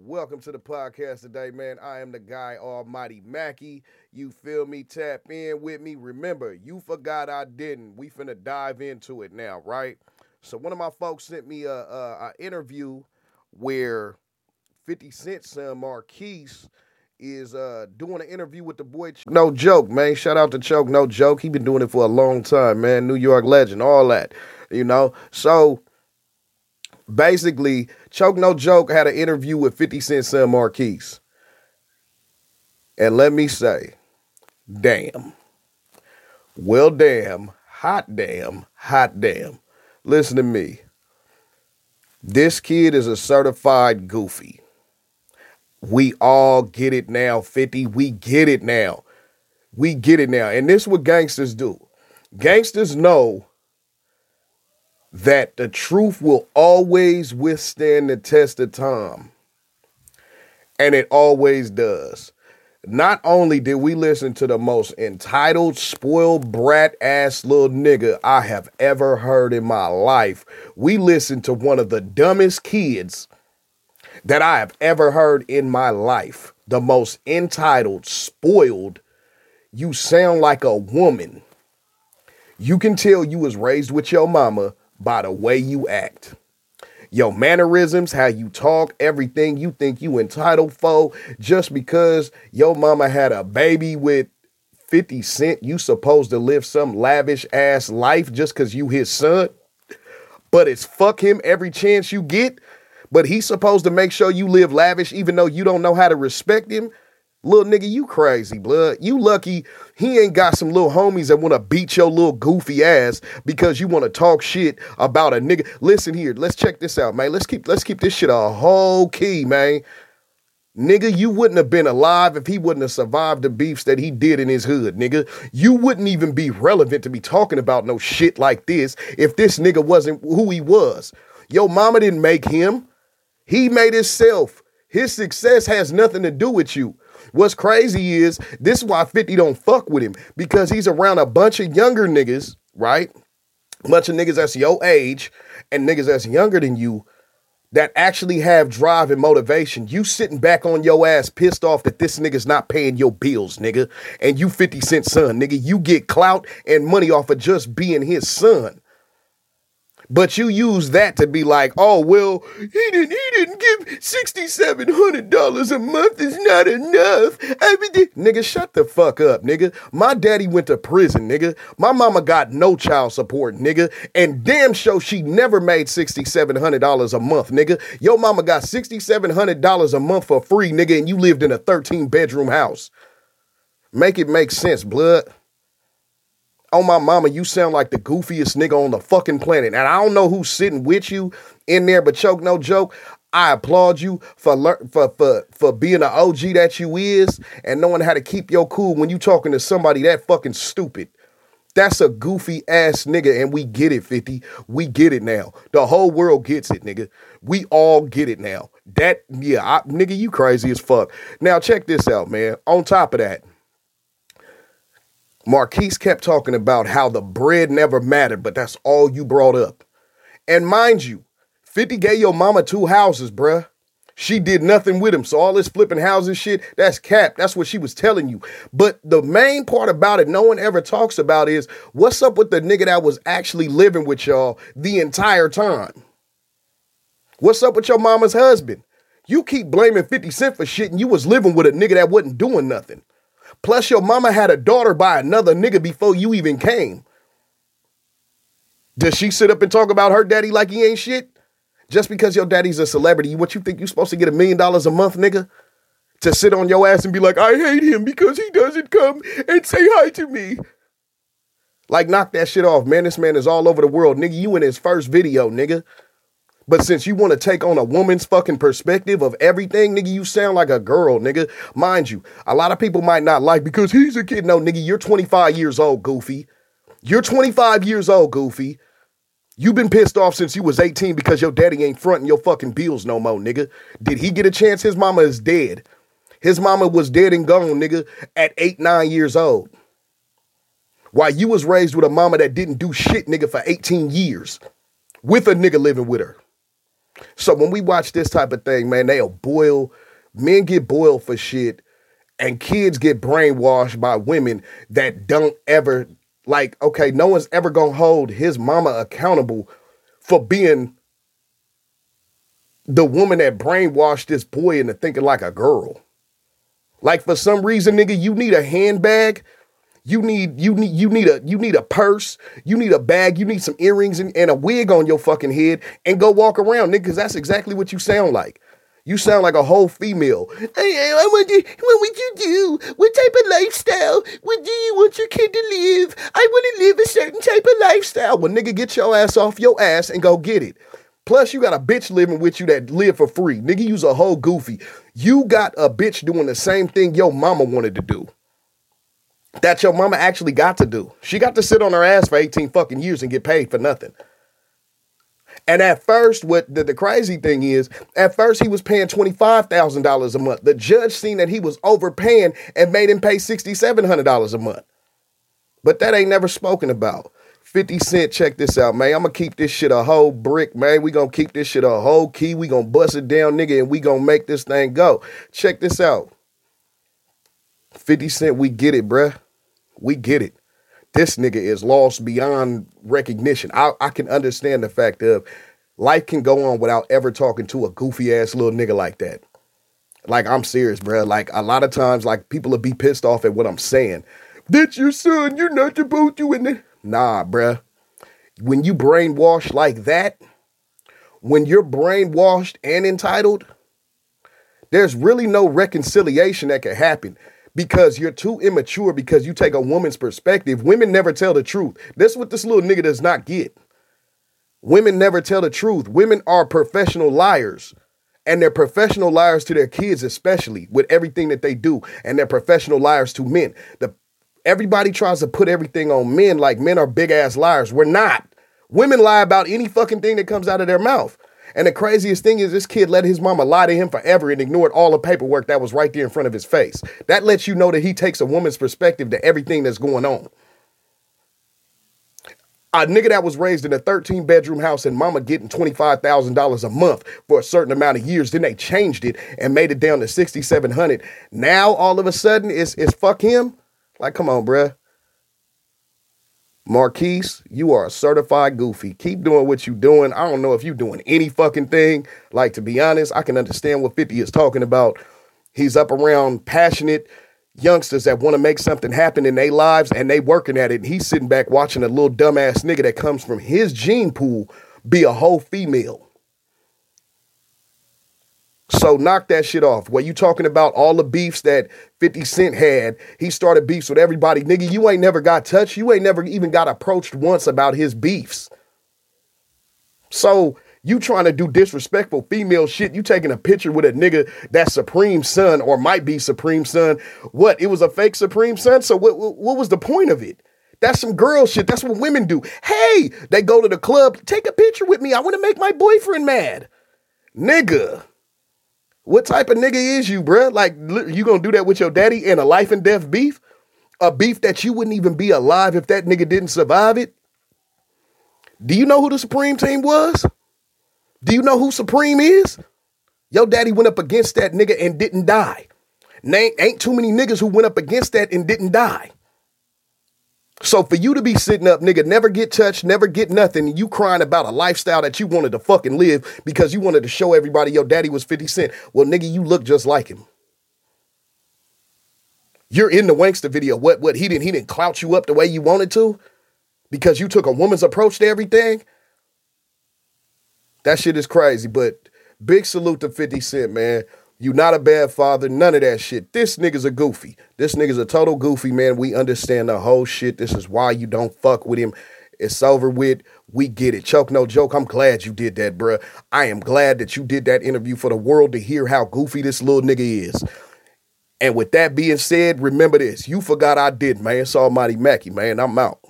Welcome to the podcast today, man. I am the guy Almighty Mackey. You feel me? Tap in with me. Remember, you forgot I didn't. We finna dive into it now, right? So one of my folks sent me a interview where 50 Cent son Marquise is doing an interview with the boy No Joke, man. Shout out to Choke No Joke. He been doing it for a long time, man. New York legend, all that, So basically, Choke No Joke had an interview with 50 Cent son Marquise. And let me say, damn. Well, damn. Hot damn. Hot damn. Listen to me. This kid is a certified goofy. We all get it now, 50. We get it now. We get it now. And this is what gangsters do. Gangsters know that the truth will always withstand the test of time. And it always does. Not only did we listen to the most entitled, spoiled brat ass little nigga I have ever heard in my life, we listened to one of the dumbest kids that I have ever heard in my life. The most entitled, spoiled, you sound like a woman. You can tell you was raised with your mama by the way you act. Your mannerisms, how you talk, everything you think you entitled for, just because your mama had a baby with 50 Cent, you supposed to live some lavish ass life just because you his son. But it's fuck him every chance you get. But he's supposed to make sure you live lavish even though you don't know how to respect him. Little nigga, you crazy, blood. You lucky he ain't got some little homies that want to beat your little goofy ass because you want to talk shit about a nigga. Listen here, let's check this out, man. Let's keep this shit a whole key, man. Nigga, you wouldn't have been alive if he wouldn't have survived the beefs that he did in his hood, nigga. You wouldn't even be relevant to be talking about no shit like this if this nigga wasn't who he was. Your mama didn't make him. He made himself. His success has nothing to do with you. What's crazy is this is why 50 don't fuck with him, because he's around a bunch of younger niggas, right? A bunch of niggas that's your age and niggas that's younger than you that actually have drive and motivation. You sitting back on your ass pissed off that this nigga's not paying your bills, nigga. And you 50 Cent son, nigga. You get clout and money off of just being his son. But you use that to be like, oh, well, he didn't give $6,700 a month is not enough. Nigga, shut the fuck up, nigga. My daddy went to prison, nigga. My mama got no child support, nigga. And damn sure she never made $6,700 a month, nigga. Your mama got $6,700 a month for free, nigga, and you lived in a 13-bedroom house. Make it make sense, blood. Oh, my mama, you sound like the goofiest nigga on the fucking planet. And I don't know who's sitting with you in there, but Choke No Joke, I applaud you for being the OG that you is and knowing how to keep your cool when you talking to somebody that fucking stupid. That's a goofy ass nigga, and we get it, 50. We get it now. The whole world gets it, nigga. We all get it now. Nigga, you crazy as fuck. Now, check this out, man. On top of that, Marquise kept talking about how the bread never mattered, but that's all you brought up. And mind you, 50 gave your mama 2 houses, bruh. She did nothing with him. So all this flipping houses shit, that's cap. That's what she was telling you. But the main part about it no one ever talks about is what's up with the nigga that was actually living with y'all the entire time? What's up with your mama's husband? You keep blaming 50 Cent for shit and you was living with a nigga that wasn't doing nothing. Plus, your mama had a daughter by another nigga before you even came. Does she sit up and talk about her daddy like he ain't shit? Just because your daddy's a celebrity, what you think you supposed to get $1 million a month, nigga? To sit on your ass and be like, I hate him because he doesn't come and say hi to me. Like, knock that shit off, man. This man is all over the world, nigga. You in his first video, nigga. But since you want to take on a woman's fucking perspective of everything, nigga, you sound like a girl, nigga. Mind you, a lot of people might not like because he's a kid. No, nigga, you're 25 years old, goofy. You're 25 years old, goofy. You've been pissed off since you was 18 because your daddy ain't fronting your fucking bills no more, nigga. Did he get a chance? His mama is dead. His mama was dead and gone, nigga, at 8, 9 years old. While you was raised with a mama that didn't do shit, nigga, for 18 years with a nigga living with her. So when we watch this type of thing, man, men get boiled for shit, and kids get brainwashed by women that don't ever, like, okay, no one's ever gonna hold his mama accountable for being the woman that brainwashed this boy into thinking like a girl. Like, for some reason, nigga, you need a handbag. You need a purse. You need a bag. You need some earrings and a wig on your fucking head and go walk around, nigga, because that's exactly what you sound like. You sound like a whole female. What would you do? What type of lifestyle? What do you want your kid to live? I want to live a certain type of lifestyle. Well, nigga, get your ass off your ass and go get it. Plus, you got a bitch living with you that live for free. Nigga, you's a whole goofy. You got a bitch doing the same thing your mama wanted to do. That your mama actually got to do. She got to sit on her ass for 18 fucking years and get paid for nothing. And at first, what the crazy thing is, at first he was paying $25,000 a month. The judge seen that he was overpaying and made him pay $6,700 a month. But that ain't never spoken about. 50 Cent, check this out, man. I'm going to keep this shit a whole brick, man. We going to keep this shit a whole key. We going to bust it down, nigga, and we going to make this thing go. Check this out. 50 Cent, we get it, bruh. We get it. This nigga is lost beyond recognition. I can understand the fact of life can go on without ever talking to a goofy ass little nigga like that. Like, I'm serious, bruh. Like, a lot of times, like, people will be pissed off at what I'm saying. That's your son. You're not supposed to. Nah, bruh. When you brainwashed like that, when you're brainwashed and entitled, there's really no reconciliation that can happen because you're too immature, because you take a woman's perspective. Women never tell the truth. That's what this little nigga does not get. Women never tell the truth. Women are professional liars, and they're professional liars to their kids, especially with everything that they do, and they're professional liars to men. Everybody tries to put everything on men like men are big ass liars. We're not. Women lie about any fucking thing that comes out of their mouth. And the craziest thing is this kid let his mama lie to him forever and ignored all the paperwork that was right there in front of his face. That lets you know that he takes a woman's perspective to everything that's going on. A nigga that was raised in a 13-bedroom house and mama getting $25,000 a month for a certain amount of years, then they changed it and made it down to $6,700. Now all of a sudden it's fuck him. Like, come on, bruh. Marquise, you are a certified goofy. Keep doing what you doing. I don't know if you're doing any fucking thing. Like, to be honest, I can understand what 50 is talking about. He's up around passionate youngsters that want to make something happen in their lives, and they working at it. And he's sitting back watching a little dumbass nigga that comes from his gene pool be a whole female. So knock that shit off. What you talking about all the beefs that 50 Cent had, he started beefs with everybody. Nigga, you ain't never got touched. You ain't never even got approached once about his beefs. So you trying to do disrespectful female shit. You taking a picture with a nigga that's Supreme Son or might be Supreme Son. What? It was a fake Supreme Son? So what was the point of it? That's some girl shit. That's what women do. Hey, they go to the club. Take a picture with me. I want to make my boyfriend mad. Nigga. What type of nigga is you, bruh? Like, you gonna do that with your daddy in a life and death beef? A beef that you wouldn't even be alive if that nigga didn't survive it? Do you know who the Supreme Team was? Do you know who Supreme is? Your daddy went up against that nigga and didn't die. Ain't too many niggas who went up against that and didn't die. So for you to be sitting up, nigga, never get touched, never get nothing, and you crying about a lifestyle that you wanted to fucking live because you wanted to show everybody your daddy was 50 Cent. Well, nigga, you look just like him. You're in the Wankster video. What he didn't clout you up the way you wanted to because you took a woman's approach to everything? That shit is crazy, but big salute to 50 Cent, man. You not a bad father, none of that shit. This nigga's a goofy. This nigga's a total goofy, man. We understand the whole shit. This is why you don't fuck with him. It's over with. We get it. Choke no joke. I'm glad you did that, bruh. I am glad that you did that interview for the world to hear how goofy this little nigga is. And with that being said, remember this. You forgot I did, man. It's Almighty Mackie, man. I'm out.